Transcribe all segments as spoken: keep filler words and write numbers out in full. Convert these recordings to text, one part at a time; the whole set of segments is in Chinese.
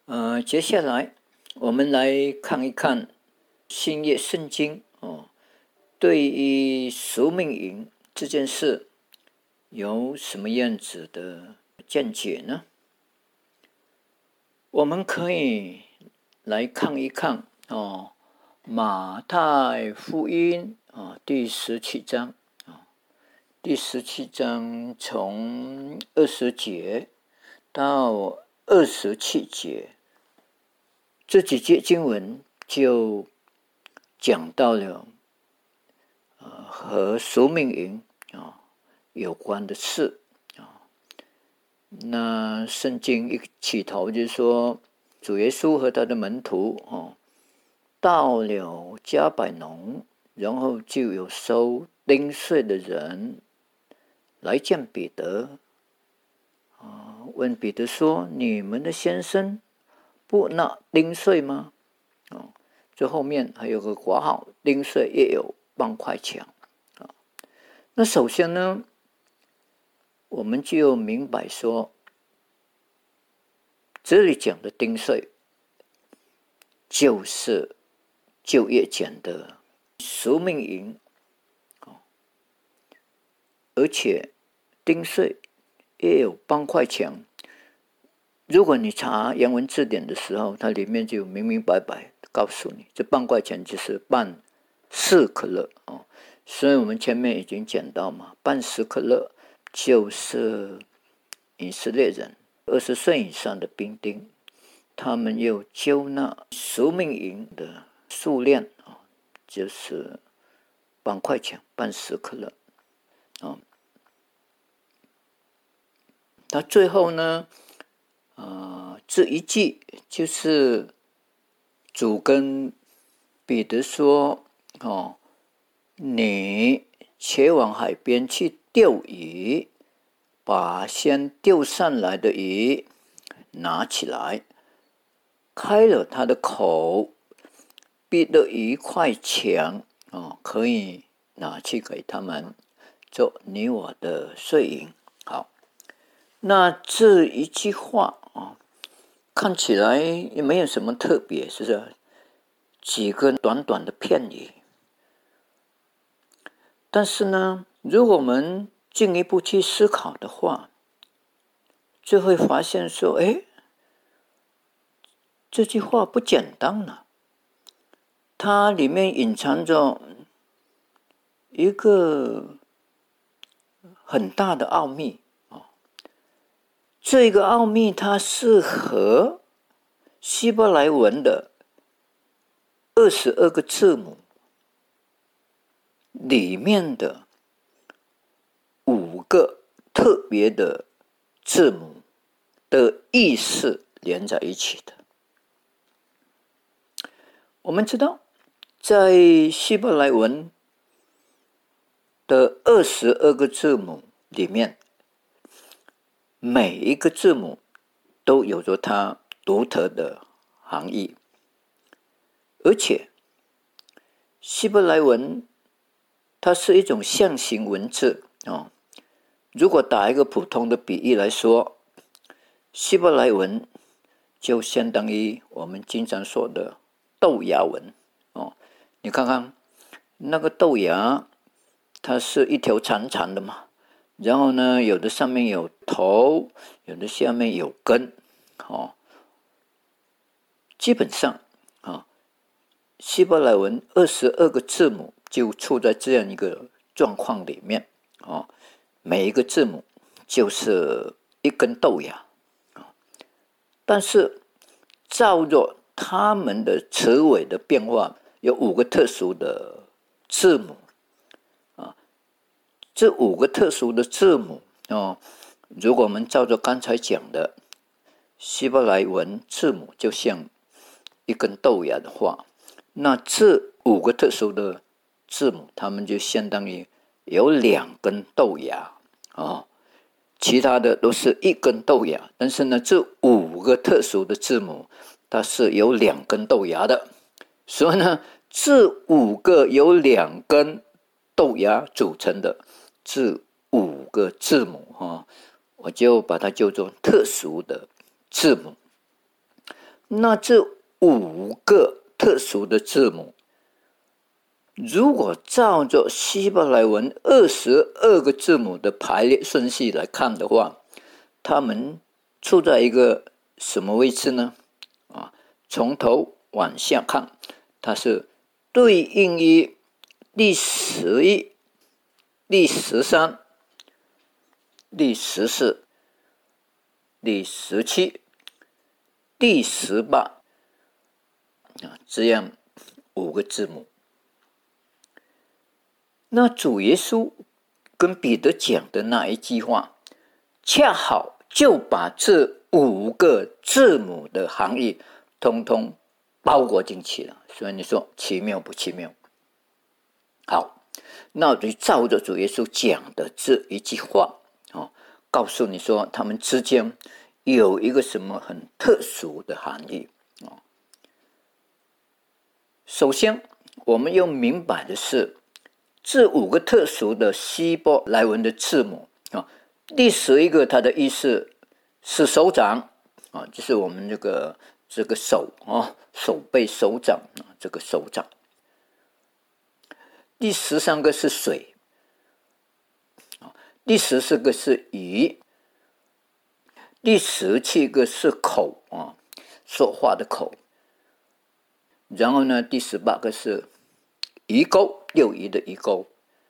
呃，接下来我们来看一看新约圣经哦，对于宿命营这件事有什么样子的见解呢？我们可以来看一看哦，马太福音啊、哦、第十七章啊、哦，第十七章从二十节到二十七节。这几节经文就讲到了呃和宿命营啊有关的事啊。那圣经一起头就说，主耶稣和他的门徒哦到了迦百农，然后就有收丁税的人来见彼得啊，问彼得说：“你们的先生不纳丁税吗？”哦，这后面还有个括号，丁税也有半块钱啊。那首先呢，我们就明白说，这里讲的丁税就是就业讲的宿命营，而且丁税也有半块钱。如果你查原文字典的时候，它里面就明明白白告诉你，这半块钱就是半四克勒哦。所以我们前面已经讲到嘛，半十克勒就是以色列人二十岁以上的兵丁，他们又缴纳宿命营的数量啊，就是半块钱，半十克勒啊。到最后呢？呃，这一句就是主跟彼得说：“哦，你且往海边去钓鱼，把先钓上来的鱼拿起来，开了他的口，逼得一块钱哦，可以拿去给他们做你我的税银。”好，那这一句话啊，看起来也没有什么特别，是不是？几个短短的片语，但是呢，如果我们进一步去思考的话，就会发现说，哎，这句话不简单了，它里面隐藏着一个很大的奥秘啊。这个奥秘它是和希伯来文的二十二个字母里面的五个特别的字母的意思连在一起的。我们知道，在希伯来文的二十二个字母里面，每一个字母都有着它独特的含义，而且希伯来文它是一种象形文字哦。如果打一个普通的比喻来说，希伯来文就相当于我们经常说的豆芽文哦。你看看那个豆芽，它是一条长长的嘛，然后呢，有的上面有头，有的下面有根哦。基本上啊，希伯来文二十二个字母就处在这样一个状况里面哦。每一个字母就是一根豆芽，但是照着它们的词尾的变化，有五个特殊的字母啊。这五个特殊的字母哦，如果我们照着刚才讲的希伯来文字母就像一根豆芽的话，那这五个特殊的字母，它们就相当于有两根豆芽哦，其他的都是一根豆芽，但是呢，这五个特殊的字母，它是有两根豆芽的，所以呢，这五个有两根豆芽组成的这五个字母哈、哦，我就把它叫做特殊的字母。 那这五个特殊的字母，如果照着希伯来文二十二个字母的排列顺序来看的话，它们处在一个什么位置呢？啊，从头往下看，它是对应于第十一、第十三、第十四、第十七、第十八啊，这样五个字母。那主耶稣跟彼得讲的那一句话，恰好就把这五个字母的含义通通包裹进去了。所以你说奇妙不奇妙？好，那我就照着主耶稣讲的这一句话，哦，告诉你说他们之间有一个什么很特殊的含义。哦，首先我们要明白的是，这五个特殊的希伯来文的字母啊，第十一个它的意思是手掌啊，就是我们这个这个手啊，手背手掌啊，这个手掌。第十三个是水，第十四个是鱼，第十七个是口啊，说话的口。然后呢，第十八个是鱼钩，钓鱼的鱼钩。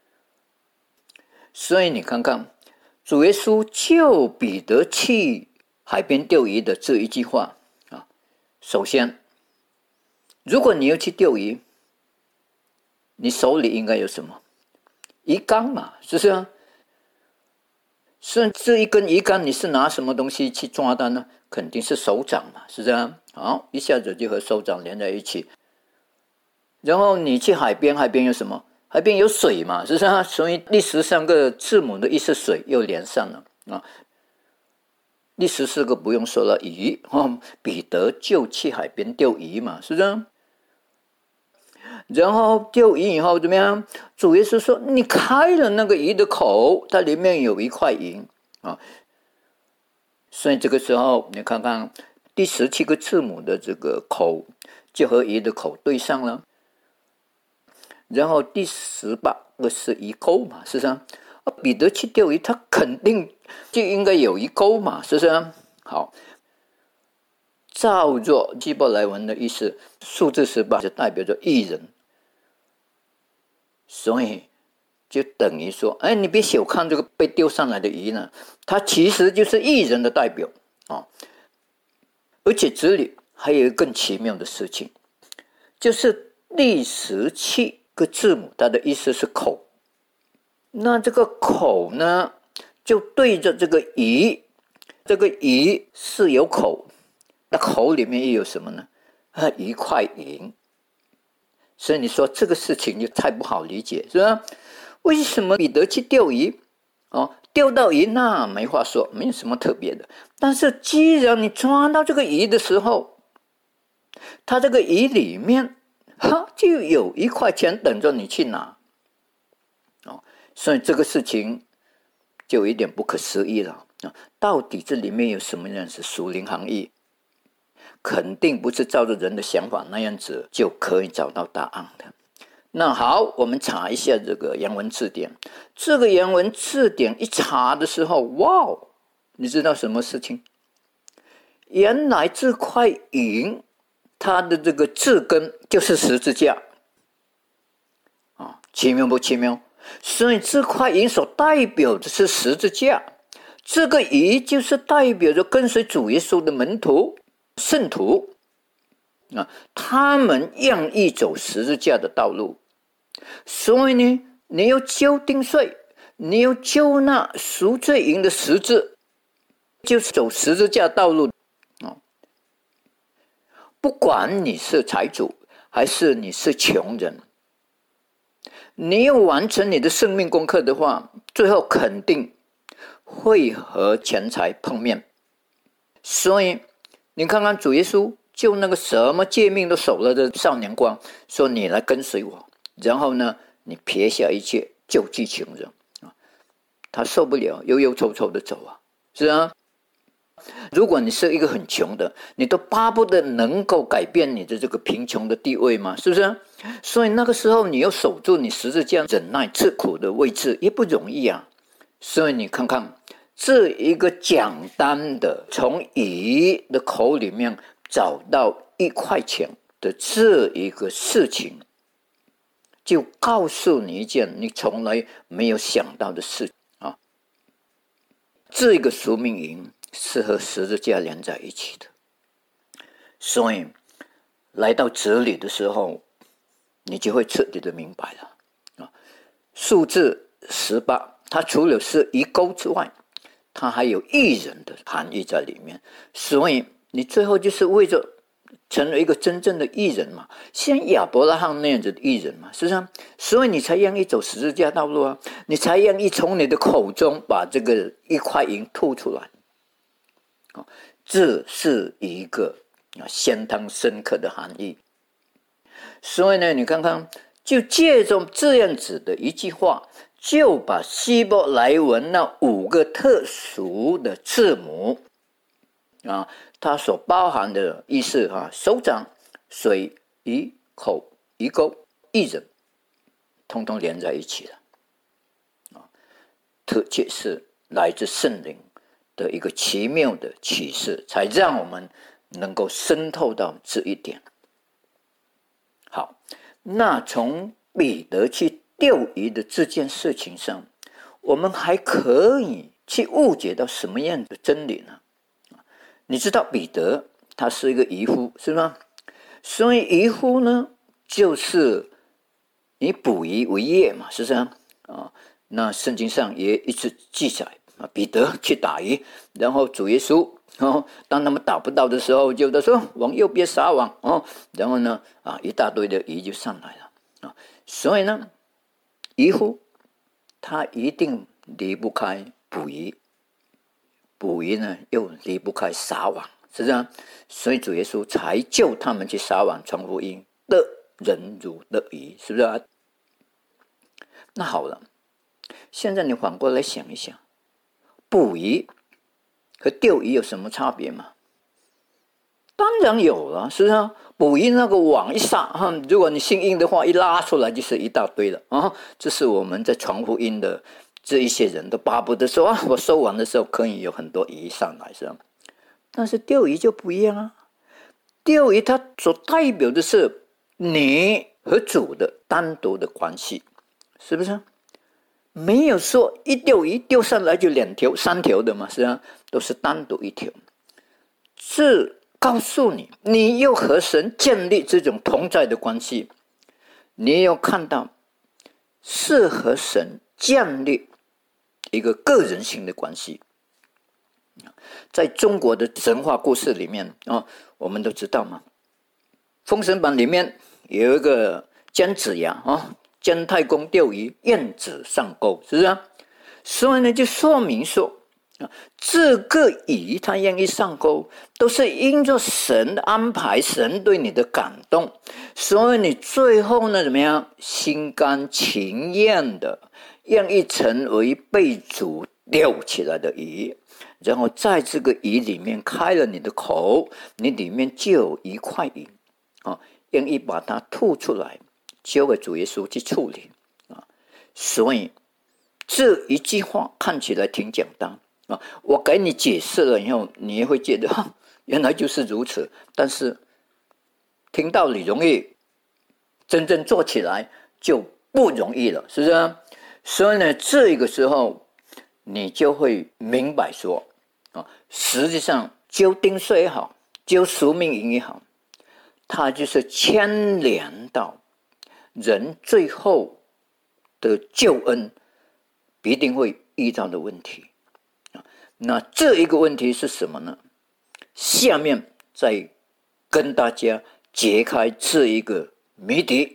所以你看看，主耶稣救彼得去海边钓鱼的这一句话啊，首先，如果你要去钓鱼，你手里应该有什么？鱼竿嘛，是不是啊？是这一根鱼竿，你是拿什么东西去抓的呢？肯定是手掌嘛，是这样。好，一下子就和手掌连在一起。然后你去海边，海边有什么？海边有水嘛，是不是啊？所以第十三个字母的意思水又连上了啊。第十四个不用说了，鱼哦，彼得就去海边钓鱼嘛，是不是？然后钓鱼以后怎么样？主耶稣说：“你开了那个鱼的口，它里面有一块银啊。”所以这个时候，你看看第十七个字母的这个口，就和鱼的口对上了。然后第十八个是鱼钩嘛，是不是啊？彼得去钓鱼，他肯定就应该有鱼钩嘛，是不是啊？好。照着希伯来文的意思，数字十八就代表着义人，所以就等于说，哎，你别小看这个被丢上来的鱼呢，它其实就是义人的代表啊、哦。而且这里还有一个更奇妙的事情，就是第十七个字母，它的意思是口，那这个口呢，就对着这个鱼，这个鱼是有口。那口里面又有什么呢？啊，一块银。所以你说这个事情就太不好理解，是吧？为什么彼得去钓鱼？哦，钓到鱼那没话说，没有什么特别的。但是既然你抓到这个鱼的时候，它这个鱼里面，哈，就有一块钱等着你去拿。哦，所以这个事情就有一点不可思议了。哦，到底这里面有什么样子属灵含义？肯定不是照着人的想法那样子就可以找到答案的。那好，我们查一下这个原文字典。这个原文字典一查的时候，哇，你知道什么事情？原来这块银，它的这个字根就是十字架啊，奇妙不奇妙？所以这块银所代表的是十字架，这个鱼就是代表着跟随主耶稣的门徒。圣徒啊，他们愿意走十字架的道路，所以呢，你要交定税，你要交纳赎罪银的十字，就是走十字架道路啊。不管你是财主还是你是穷人，你要完成你的生命功课的话，最后肯定会和钱财碰面，所以。你看看主耶稣就那个什么诫命都守了的少年光，说你来跟随我，然后呢，你撇下一切救济穷人啊，他受不了，忧忧愁愁的走啊，是啊。 如果你是一个很穷的，你都巴不得能够改变你的这个贫穷的地位嘛，是不是？所以那个时候你要守住你十字架忍耐吃苦的位置也不容易啊。所以你看看这一个简单的从鱼的口里面找到一块钱的这一个事情，就告诉你一件你从来没有想到的事啊。这个宿命营是和十字架连在一起的，所以来到这里的时候，你就会彻底的明白了。数字十八，它除了是鱼钩之外，它还有义人的含义在里面，所以你最后就是为着成为一个真正的义人嘛，像亚伯拉罕那样子的义人嘛，是不是？所以你才愿意走十字架道路啊，你才愿意从你的口中把这个一块银吐出来。这是一个相当深刻的含义。所以呢，你看看，就借着这样子的一句话，就把希伯来文那五个特殊的字母啊，它所包含的意思啊，手掌、水、鱼、口、鱼钩、义人，通通连在一起了啊，特别是来自圣灵的一个奇妙的启示，才让我们能够渗透到这一点。好，那从彼得去钓鱼的这件事情上，我们还可以去误解到什么样的真理呢？你知道彼得他是一个渔夫，是吗？所以渔夫呢，就是以捕鱼为业嘛，是这样啊。那圣经上也一直记载啊，彼得去打鱼，然后主耶稣哦，当他们打不到的时候，就他说往右边撒网哦，然后呢啊，一大堆的鱼就上来了啊。所以呢，渔夫他一定离不开捕鱼，捕鱼呢又离不开撒网，是这样。所以主耶稣才救他们去撒网传福音，的人如得鱼，是不是啊？那好了，现在你反过来想一想，捕鱼和钓鱼有什么差别吗？当然有了，是不是？捕鱼那个网一撒，如果你幸运的话，一拉出来就是一大堆了啊！这是我们在传福音的这一些人都巴不得说啊，我收网的时候可以有很多鱼上来，是吧？但是钓鱼就不一样啊，钓鱼它所代表的是你和主的单独的关系，是不是？没有说一钓鱼钓上来就两条三条的嘛，是啊，都是单独一条。这告诉你，你又和神建立这种同在的关系，你要看到是和神建立一个个人性的关系。在中国的神话故事里面啊，我们都知道嘛，《封神榜》里面有一个姜子牙啊，姜太公钓鱼，燕子上钩，是不是啊？所以呢，就说明说，这个鱼它愿意上钩，都是因着神的安排，神对你的感动，所以你最后呢，怎么样，心甘情愿的愿意成为被主钓起来的鱼，然后在这个鱼里面开了你的口，你里面就有一块银啊，愿意把它吐出来，交给主耶稣去处理啊。所以这一句话看起来挺简单啊，我给你解释了以后，你也会觉得哈，原来就是如此。但是听道理容易，真正做起来就不容易了，是不是？所以呢，这个时候你就会明白说啊，实际上揪丁税也好，揪宿命营也好，它就是牵连到人最后的救恩必定会遇到的问题。那这一个问题是什么呢？下面再跟大家解开这一个谜底。